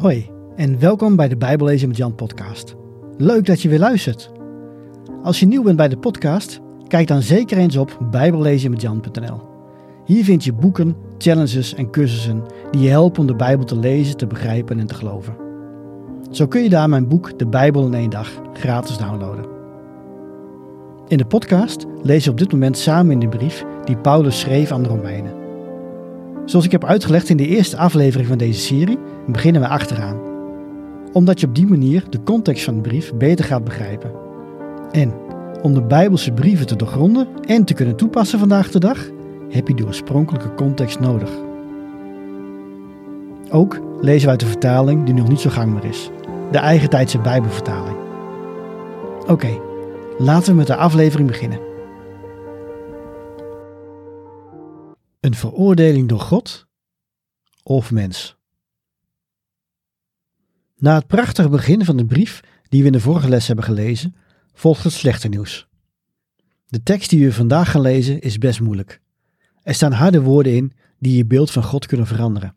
Hoi en welkom bij de Bijbellezen met Jan podcast. Leuk dat je weer luistert. Als je nieuw bent bij de podcast, kijk dan zeker eens op bijbellezenmetjan.nl. Hier vind je boeken, challenges en cursussen die je helpen om de Bijbel te lezen, te begrijpen en te geloven. Zo kun je daar mijn boek De Bijbel in 1 dag gratis downloaden. In de podcast lees je op dit moment samen in de brief die Paulus schreef aan de Romeinen. Zoals ik heb uitgelegd in de eerste aflevering van deze serie, beginnen we achteraan. Omdat je op die manier de context van de brief beter gaat begrijpen. En om de Bijbelse brieven te doorgronden en te kunnen toepassen vandaag de dag, heb je de oorspronkelijke context nodig. Ook lezen we uit de vertaling die nog niet zo gangbaar is, de Eigentijdse Bijbelvertaling. Oké, laten we met de aflevering beginnen. Een veroordeling door God of mens? Na het prachtige begin van de brief die we in de vorige les hebben gelezen, volgt het slechte nieuws. De tekst die we vandaag gaan lezen is best moeilijk. Er staan harde woorden in die je beeld van God kunnen veranderen.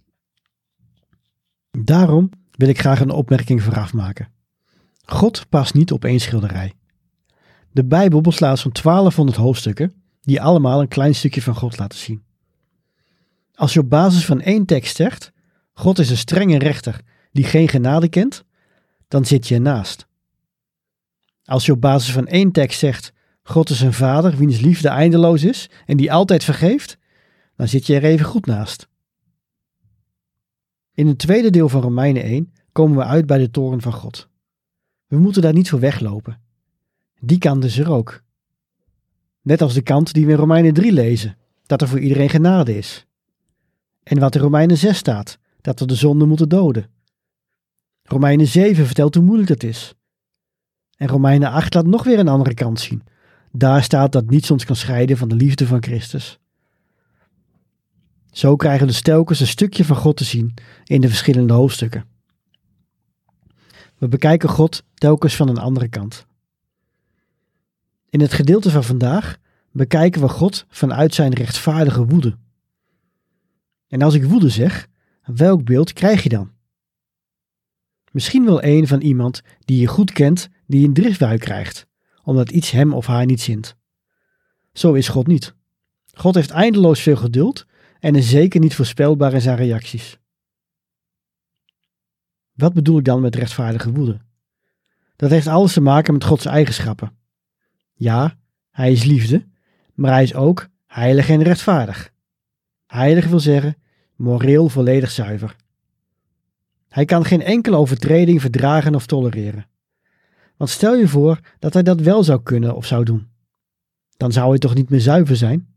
Daarom wil ik graag een opmerking vooraf maken. God past niet op één schilderij. De Bijbel bestaat van 1200 hoofdstukken die allemaal een klein stukje van God laten zien. Als je op basis van één tekst zegt, God is een strenge rechter die geen genade kent, dan zit je ernaast. Als je op basis van één tekst zegt, God is een vader wiens liefde eindeloos is en die altijd vergeeft, dan zit je er even goed naast. In het tweede deel van Romeinen 1 komen we uit bij de toorn van God. We moeten daar niet voor weglopen. Die kant is er ook. Net als de kant die we in Romeinen 3 lezen, dat er voor iedereen genade is. En wat in Romeinen 6 staat, dat we de zonde moeten doden. Romeinen 7 vertelt hoe moeilijk dat is. En Romeinen 8 laat nog weer een andere kant zien. Daar staat dat niets ons kan scheiden van de liefde van Christus. Zo krijgen we dus telkens een stukje van God te zien in de verschillende hoofdstukken. We bekijken God telkens van een andere kant. In het gedeelte van vandaag bekijken we God vanuit zijn rechtvaardige woede. En als ik woede zeg, welk beeld krijg je dan? Misschien wel een van iemand die je goed kent die een driftbui krijgt, omdat iets hem of haar niet zint. Zo is God niet. God heeft eindeloos veel geduld en is zeker niet voorspelbaar in zijn reacties. Wat bedoel ik dan met rechtvaardige woede? Dat heeft alles te maken met Gods eigenschappen. Ja, hij is liefde, maar hij is ook heilig en rechtvaardig. Heilig wil zeggen, moreel volledig zuiver. Hij kan geen enkele overtreding verdragen of tolereren. Want stel je voor dat hij dat wel zou kunnen of zou doen. Dan zou hij toch niet meer zuiver zijn?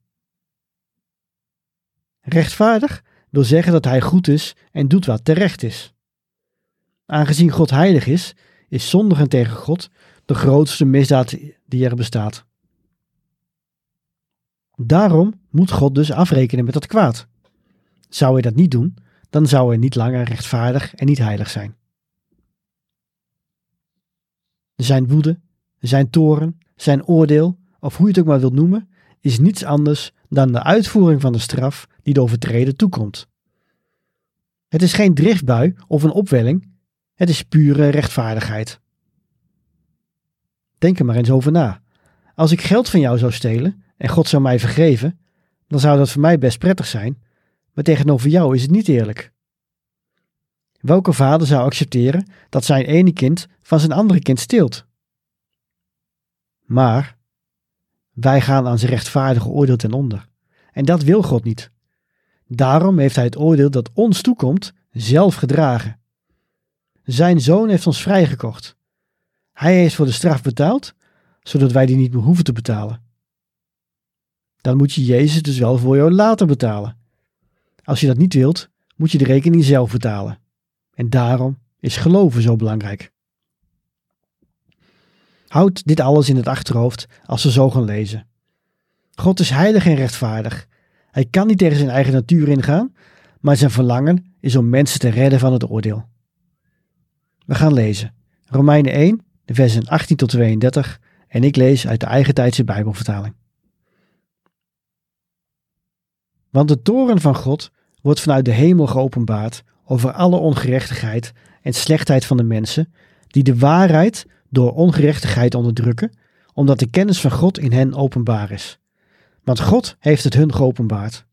Rechtvaardig wil zeggen dat hij goed is en doet wat terecht is. Aangezien God heilig is, is zondigen tegen God de grootste misdaad die er bestaat. Daarom moet God dus afrekenen met dat kwaad. Zou hij dat niet doen, dan zou hij niet langer rechtvaardig en niet heilig zijn. Zijn woede, zijn toorn, zijn oordeel, of hoe je het ook maar wilt noemen, is niets anders dan de uitvoering van de straf die de overtreder toekomt. Het is geen driftbui of een opwelling, het is pure rechtvaardigheid. Denk er maar eens over na. Als ik geld van jou zou stelen en God zou mij vergeven, dan zou dat voor mij best prettig zijn, maar tegenover jou is het niet eerlijk. Welke vader zou accepteren dat zijn ene kind van zijn andere kind steelt? Maar wij gaan aan zijn rechtvaardige oordeel ten onder. En dat wil God niet. Daarom heeft hij het oordeel dat ons toekomt zelf gedragen. Zijn zoon heeft ons vrijgekocht. Hij heeft voor de straf betaald, zodat wij die niet meer hoeven te betalen. Dan moet je Jezus dus wel voor jou later betalen. Als je dat niet wilt, moet je de rekening zelf betalen. En daarom is geloven zo belangrijk. Houd dit alles in het achterhoofd als we zo gaan lezen. God is heilig en rechtvaardig. Hij kan niet tegen zijn eigen natuur ingaan, maar zijn verlangen is om mensen te redden van het oordeel. We gaan lezen. Romeinen 1, de versen 18 tot 32 en ik lees uit de Eigentijdse Bijbelvertaling. Want de toorn van God wordt vanuit de hemel geopenbaard over alle ongerechtigheid en slechtheid van de mensen, die de waarheid door ongerechtigheid onderdrukken, omdat de kennis van God in hen openbaar is. Want God heeft het hun geopenbaard.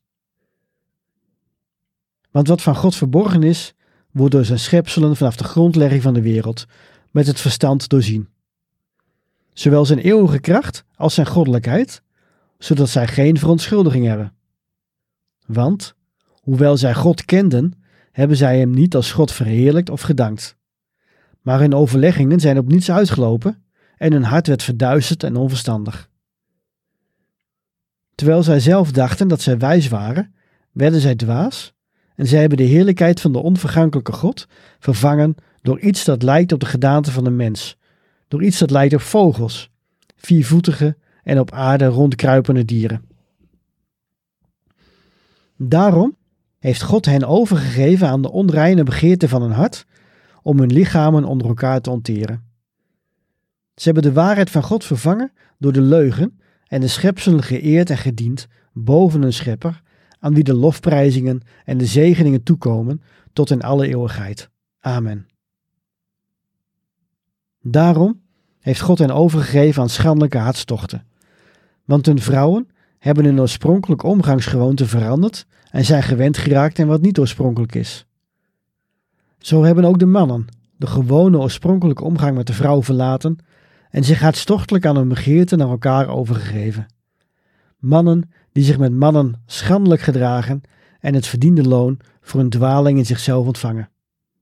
Want wat van God verborgen is, wordt door zijn schepselen vanaf de grondlegging van de wereld met het verstand doorzien. Zowel zijn eeuwige kracht als zijn goddelijkheid, zodat zij geen verontschuldiging hebben. Want, hoewel zij God kenden, hebben zij hem niet als God verheerlijkt of gedankt. Maar hun overleggingen zijn op niets uitgelopen en hun hart werd verduisterd en onverstandig. Terwijl zij zelf dachten dat zij wijs waren, werden zij dwaas en zij hebben de heerlijkheid van de onvergankelijke God vervangen door iets dat lijkt op de gedaante van een mens, door iets dat lijkt op vogels, viervoetige en op aarde rondkruipende dieren. Daarom heeft God hen overgegeven aan de onreine begeerte van hun hart, om hun lichamen onder elkaar te onteren. Ze hebben de waarheid van God vervangen door de leugen en de schepselen geëerd en gediend boven hun schepper, aan wie de lofprijzingen en de zegeningen toekomen tot in alle eeuwigheid. Amen. Daarom heeft God hen overgegeven aan schandelijke hartstochten. Want hun vrouwen hebben hun oorspronkelijke omgangsgewoonte veranderd en zijn gewend geraakt aan wat niet oorspronkelijk is. Zo hebben ook de mannen de gewone oorspronkelijke omgang met de vrouw verlaten en zich hartstochtelijk aan hun begeerte naar elkaar overgegeven. Mannen die zich met mannen schandelijk gedragen en het verdiende loon voor een dwaling in zichzelf ontvangen.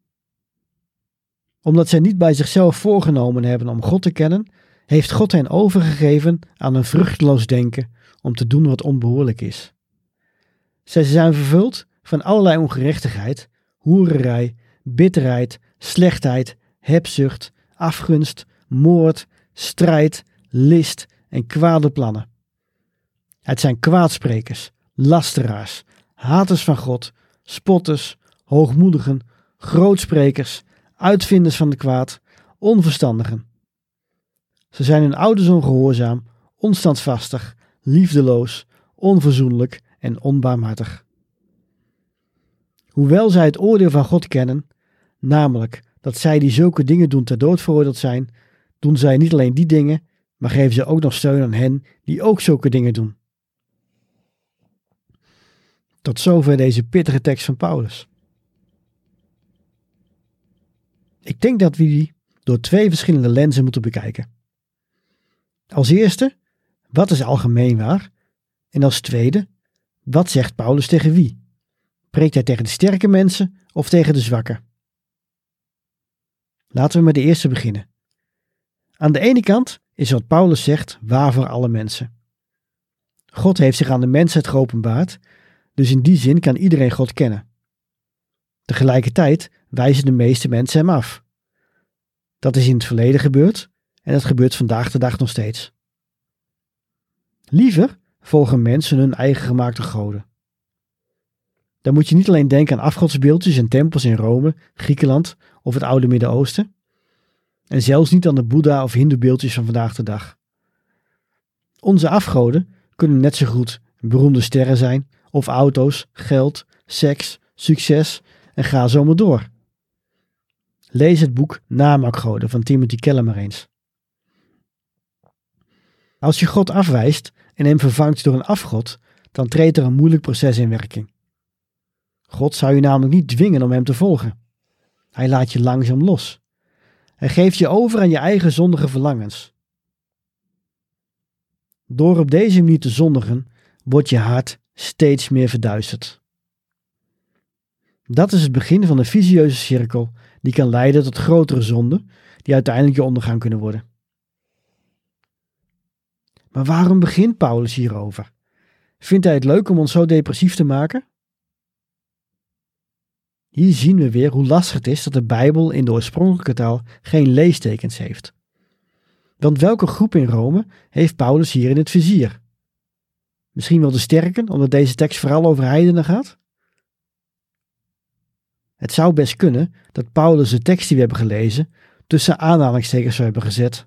Omdat zij niet bij zichzelf voorgenomen hebben om God te kennen, heeft God hen overgegeven aan een vruchteloos denken om te doen wat onbehoorlijk is. Zij zijn vervuld van allerlei ongerechtigheid, hoererij, bitterheid, slechtheid, hebzucht, afgunst, moord, strijd, list en kwade plannen. Het zijn kwaadsprekers, lasteraars, haters van God, spotters, hoogmoedigen, grootsprekers, uitvinders van de kwaad, onverstandigen. Ze zijn hun ouders ongehoorzaam, onstandvastig, liefdeloos, onverzoenlijk en onbarmhartig. Hoewel zij het oordeel van God kennen, namelijk dat zij die zulke dingen doen ter dood veroordeeld zijn, doen zij niet alleen die dingen, maar geven ze ook nog steun aan hen die ook zulke dingen doen. Tot zover deze pittige tekst van Paulus. Ik denk dat we die door twee verschillende lenzen moeten bekijken. Als eerste, wat is algemeen waar? En als tweede, wat zegt Paulus tegen wie? Preekt hij tegen de sterke mensen of tegen de zwakke? Laten we met de eerste beginnen. Aan de ene kant is wat Paulus zegt waar voor alle mensen. God heeft zich aan de mensheid geopenbaard, dus in die zin kan iedereen God kennen. Tegelijkertijd wijzen de meeste mensen hem af. Dat is in het verleden gebeurd en dat gebeurt vandaag de dag nog steeds. Liever volgen mensen hun eigen gemaakte goden. Dan moet je niet alleen denken aan afgodsbeeldjes en tempels in Rome, Griekenland of het oude Midden-Oosten. En zelfs niet aan de Boeddha of Hindoebeeldjes van vandaag de dag. Onze afgoden kunnen net zo goed beroemde sterren zijn, of auto's, geld, seks, succes en ga zo maar door. Lees het boek Naamakgoden van Timothy Keller maar eens. Als je God afwijst en hem vervangt door een afgod, dan treedt er een moeilijk proces in werking. God zou je namelijk niet dwingen om hem te volgen. Hij laat je langzaam los. Hij geeft je over aan je eigen zondige verlangens. Door op deze manier te zondigen, wordt je hart steeds meer verduisterd. Dat is het begin van een vicieuze cirkel die kan leiden tot grotere zonden die uiteindelijk je ondergang kunnen worden. Maar waarom begint Paulus hierover? Vindt hij het leuk om ons zo depressief te maken? Hier zien we weer hoe lastig het is dat de Bijbel in de oorspronkelijke taal geen leestekens heeft. Want welke groep in Rome heeft Paulus hier in het vizier? Misschien wel de sterken, omdat deze tekst vooral over heidenen gaat? Het zou best kunnen dat Paulus de tekst die we hebben gelezen tussen aanhalingstekens zou hebben gezet.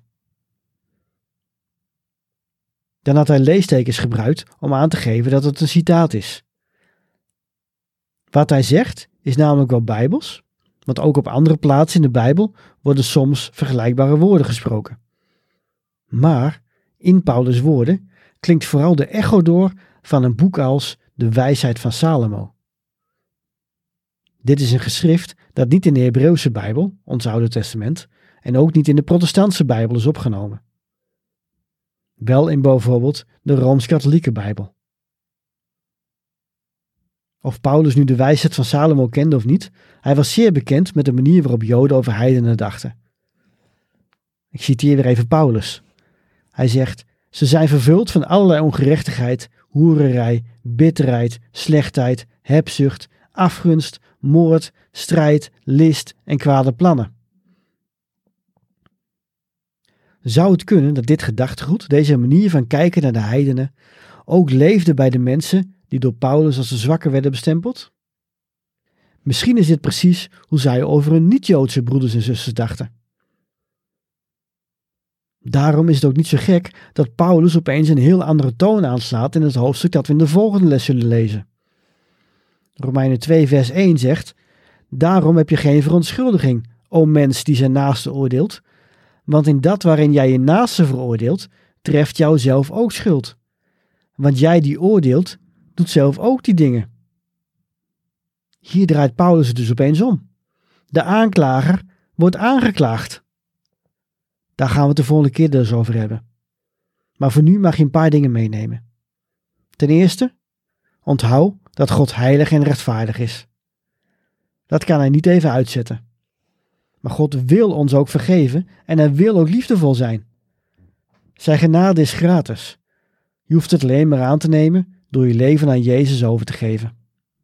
Dan had hij leestekens gebruikt om aan te geven dat het een citaat is. Wat hij zegt is namelijk wel bijbels, want ook op andere plaatsen in de Bijbel worden soms vergelijkbare woorden gesproken. Maar in Paulus' woorden klinkt vooral de echo door van een boek als De Wijsheid van Salomo. Dit is een geschrift dat niet in de Hebreeuwse Bijbel, ons Oude Testament, en ook niet in de Protestantse Bijbel is opgenomen. Wel in bijvoorbeeld de Rooms-Katholieke Bijbel. Of Paulus nu de wijsheid van Salomo kende of niet, hij was zeer bekend met de manier waarop Joden over heidenen dachten. Ik citeer weer even Paulus. Hij zegt: ze zijn vervuld van allerlei ongerechtigheid, hoererij, bitterheid, slechtheid, hebzucht, afgunst, moord, strijd, list en kwade plannen. Zou het kunnen dat dit gedachtegoed, deze manier van kijken naar de heidenen, ook leefde bij de mensen die door Paulus als de zwakken werden bestempeld? Misschien is dit precies hoe zij over hun niet-Joodse broeders en zusters dachten. Daarom is het ook niet zo gek dat Paulus opeens een heel andere toon aanslaat in het hoofdstuk dat we in de volgende les zullen lezen. Romeinen 2 vers 1 zegt: daarom heb je geen verontschuldiging, o mens die zijn naaste oordeelt, want in dat waarin jij je naaste veroordeelt, treft jou zelf ook schuld. Want jij die oordeelt, doet zelf ook die dingen. Hier draait Paulus het dus opeens om. De aanklager wordt aangeklaagd. Daar gaan we het de volgende keer dus over hebben. Maar voor nu mag je een paar dingen meenemen. Ten eerste, onthoud dat God heilig en rechtvaardig is. Dat kan hij niet even uitzetten. Maar God wil ons ook vergeven en hij wil ook liefdevol zijn. Zijn genade is gratis. Je hoeft het alleen maar aan te nemen door je leven aan Jezus over te geven.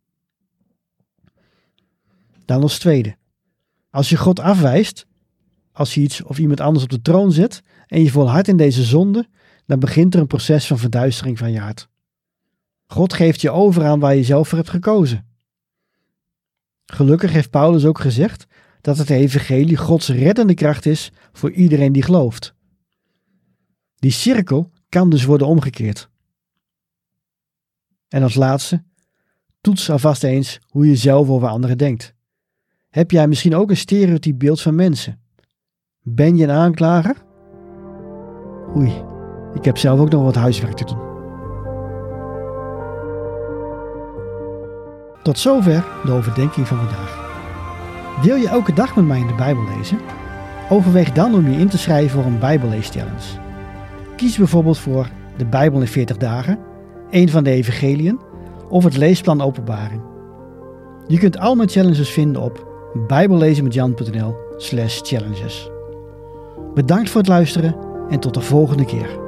Dan als tweede. Als je God afwijst, als je iets of iemand anders op de troon zet en je volhardt in deze zonde, dan begint er een proces van verduistering van je hart. God geeft je over aan waar je zelf voor hebt gekozen. Gelukkig heeft Paulus ook gezegd dat het evangelie Gods reddende kracht is voor iedereen die gelooft. Die cirkel kan dus worden omgekeerd. En als laatste, toets alvast eens hoe je zelf over anderen denkt. Heb jij misschien ook een stereotyp beeld van mensen? Ben je een aanklager? Oei, ik heb zelf ook nog wat huiswerk te doen. Tot zover de overdenking van vandaag. Wil je elke dag met mij in de Bijbel lezen? Overweeg dan om je in te schrijven voor een Bijbelleeschallenge. Kies bijvoorbeeld voor de Bijbel in 40 dagen, een van de evangeliën of het leesplan Openbaring. Je kunt al mijn challenges vinden op bijbellezenmetjan.nl/challenges. Bedankt voor het luisteren en tot de volgende keer.